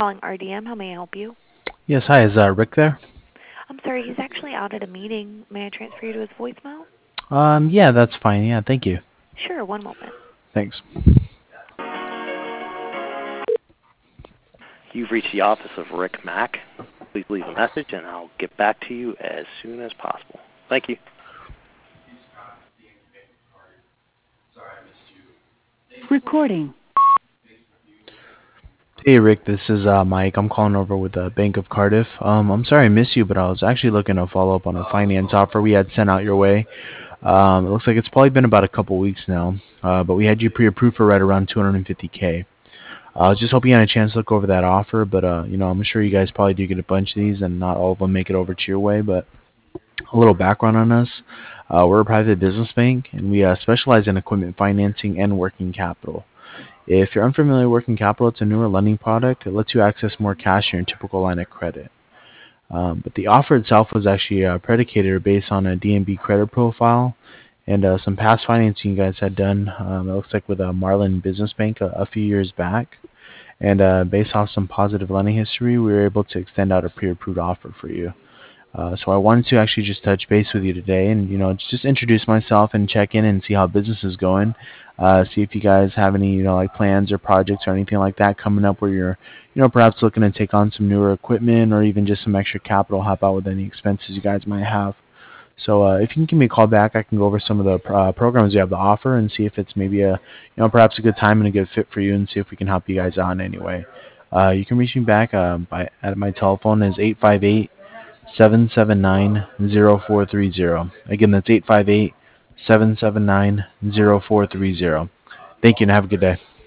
calling RDM. How may I help you? Yes, hi. Is Rick there? I'm sorry, he's actually out at a meeting. May I transfer you to his voicemail? Yeah, that's fine. Yeah, thank you. Sure, one moment. Thanks. You've reached the office of Rick Mack. Please leave a message and I'll get back to you as soon as possible. Thank you. Recording. Hey, Rick. This is Mike. I'm calling over with the Bank of Cardiff. I'm sorry I missed you, but I was actually looking to follow up on a finance offer we had sent out your way. It looks like it's probably been about a couple weeks now, but we had you pre-approved for right around 250K. I was just hoping you had a chance to look over that offer, but I'm sure you guys probably do get a bunch of these, and not all of them make it over to your way. But a little background on us: we're a private business bank, and we specialize in equipment financing and working capital. If you're unfamiliar with working capital, it's a newer lending product. It lets you access more cash in your typical line of credit. But the offer itself was actually predicated or based on a DNB credit profile and some past financing you guys had done. It looks like with Marlin Business Bank a few years back. And based off some positive lending history, we were able to extend out a pre-approved offer for you. So I wanted to actually just touch base with you today and, just introduce myself and check in and see how business is going. See if you guys have any, like plans or projects or anything like that coming up where you're, perhaps looking to take on some newer equipment or even just some extra capital, help out with any expenses you guys might have. So if you can give me a call back, I can go over some of the programs you have to offer and see if it's maybe perhaps a good time and a good fit for you and see if we can help you guys out in any way. You can reach me back at my telephone is 858-779-0430. Again, that's 858-779-0430. Thank you and have a good day.